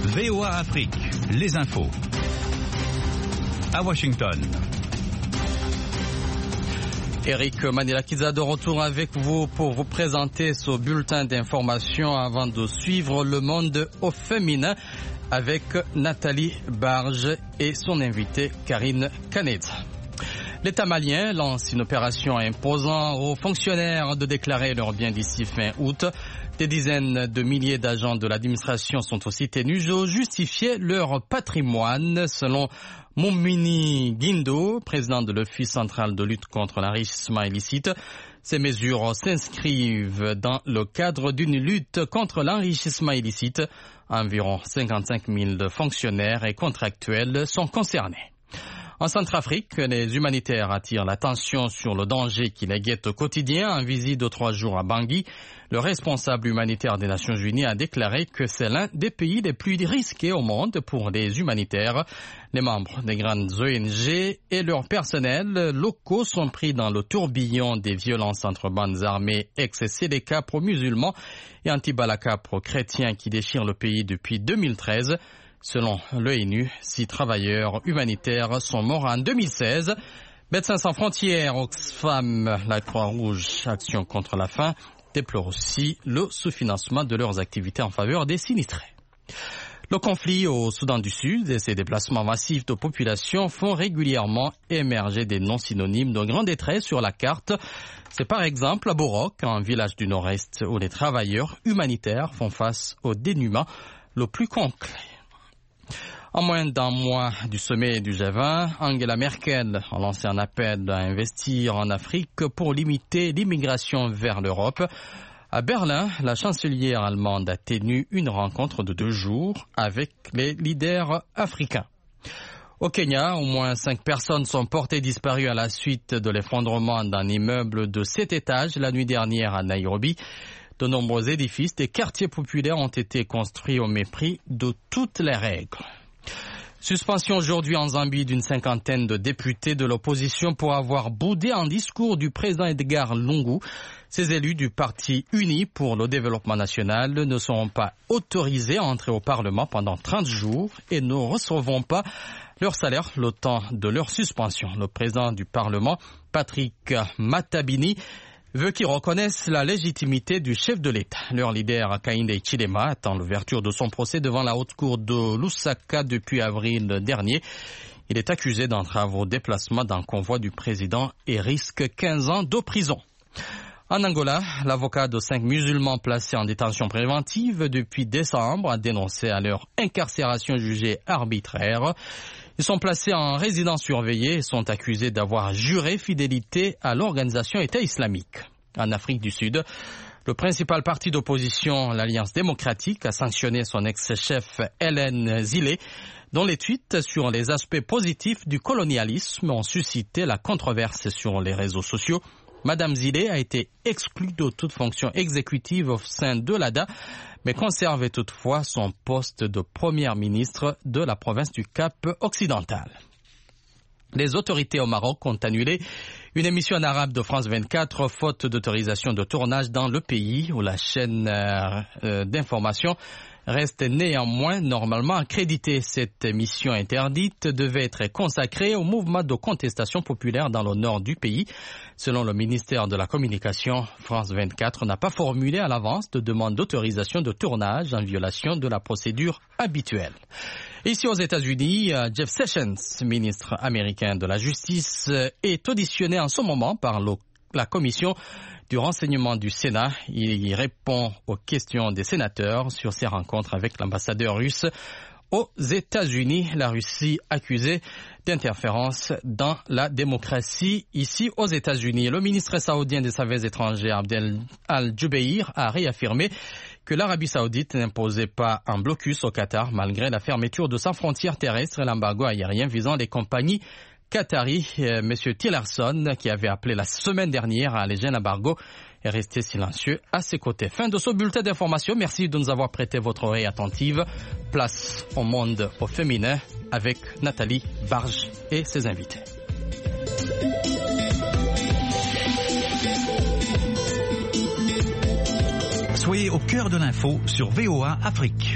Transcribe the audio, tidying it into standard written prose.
VOA Afrique, les infos. À Washington. Eric Manilakiza de retour avec vous pour vous présenter ce bulletin d'information avant de suivre le monde au féminin avec Nathalie Barge et son invitée Karine Canet. L'État malien lance une opération imposant aux fonctionnaires de déclarer leurs biens d'ici fin août. Des dizaines de milliers d'agents de l'administration sont aussi tenus de justifier leur patrimoine, selon Moumini Guindo, président de l'Office central de lutte contre l'enrichissement illicite. Ces mesures s'inscrivent dans le cadre d'une lutte contre l'enrichissement illicite. Environ 55 000 fonctionnaires et contractuels sont concernés. En Centrafrique, les humanitaires attirent l'attention sur le danger qui les guette au quotidien. En visite de 3 jours à Bangui, le responsable humanitaire des Nations Unies a déclaré que c'est l'un des pays les plus risqués au monde pour les humanitaires. Les membres des grandes ONG et leurs personnels locaux sont pris dans le tourbillon des violences entre bandes armées ex-Séléka pro-musulmans et anti-Balaka pro-chrétiens qui déchirent le pays depuis 2013. Selon l'ONU, 6 travailleurs humanitaires sont morts en 2016. Médecins sans frontières, Oxfam, la Croix-Rouge, Action contre la faim, déplorent aussi le sous-financement de leurs activités en faveur des sinistrés. Le conflit au Soudan du Sud et ses déplacements massifs de population font régulièrement émerger des noms synonymes de grande détresse sur la carte. C'est par exemple à Borok, un village du nord-est, où les travailleurs humanitaires font face au dénuement le plus complet. En moins d'un mois du sommet du G20, Angela Merkel a lancé un appel à investir en Afrique pour limiter l'immigration vers l'Europe. À Berlin, la chancelière allemande a tenu une rencontre de 2 jours avec les leaders africains. Au Kenya, au moins 5 personnes sont portées disparues à la suite de l'effondrement d'un immeuble de 7 étages la nuit dernière à Nairobi. De nombreux édifices des quartiers populaires ont été construits au mépris de toutes les règles. Suspension aujourd'hui en Zambie d'une 50aine de députés de l'opposition pour avoir boudé un discours du président Edgar Lungu. Ces élus du Parti uni pour le développement national ne seront pas autorisés à entrer au Parlement pendant 30 jours et ne recevront pas leur salaire le temps de leur suspension. Le président du Parlement, Patrick Matabini, veut qu'ils reconnaissent la légitimité du chef de l'État. Leur leader, Hakainde Hichilema, attend l'ouverture de son procès devant la haute cour de Lusaka depuis avril dernier. Il est accusé d'entrave au déplacement d'un convoi du président et risque 15 ans de prison. En Angola, l'avocat de 5 musulmans placés en détention préventive depuis décembre a dénoncé à leur incarcération jugée arbitraire. Ils sont placés en résidence surveillée et sont accusés d'avoir juré fidélité à l'organisation État islamique. En Afrique du Sud, le principal parti d'opposition, l'Alliance démocratique, a sanctionné son ex-chef Hélène Zillé, dont les tweets sur les aspects positifs du colonialisme ont suscité la controverse sur les réseaux sociaux. Madame Zillé a été exclue de toute fonction exécutive au sein de l'ADA, mais conservait toutefois son poste de première ministre de la province du Cap occidental. Les autorités au Maroc ont annulé une émission en arabe de France 24 faute d'autorisation de tournage dans le pays où la chaîne d'information reste néanmoins normalement accréditée. Cette émission interdite devait être consacrée au mouvement de contestation populaire dans le nord du pays. Selon le ministère de la Communication, France 24 n'a pas formulé à l'avance de demande d'autorisation de tournage en violation de la procédure habituelle. Ici aux États-Unis, Jeff Sessions, ministre américain de la Justice, est auditionné en ce moment par la commission du renseignement du Sénat. Il y répond aux questions des sénateurs sur ses rencontres avec l'ambassadeur russe aux États-Unis. La Russie accusée d'interférence dans la démocratie ici aux États-Unis. Le ministre saoudien des Affaires étrangères Abdel Al-Jubeir a réaffirmé que l'Arabie saoudite n'imposait pas un blocus au Qatar malgré la fermeture de sa frontière terrestre et l'embargo aérien visant les compagnies qatari. M. Tillerson, qui avait appelé la semaine dernière à alléger l'embargo, est resté silencieux à ses côtés. Fin de ce bulletin d'information. Merci de nous avoir prêté votre oreille attentive. Place au monde au féminin avec Nathalie Barge et ses invités. Soyez au cœur de l'info sur VOA Afrique.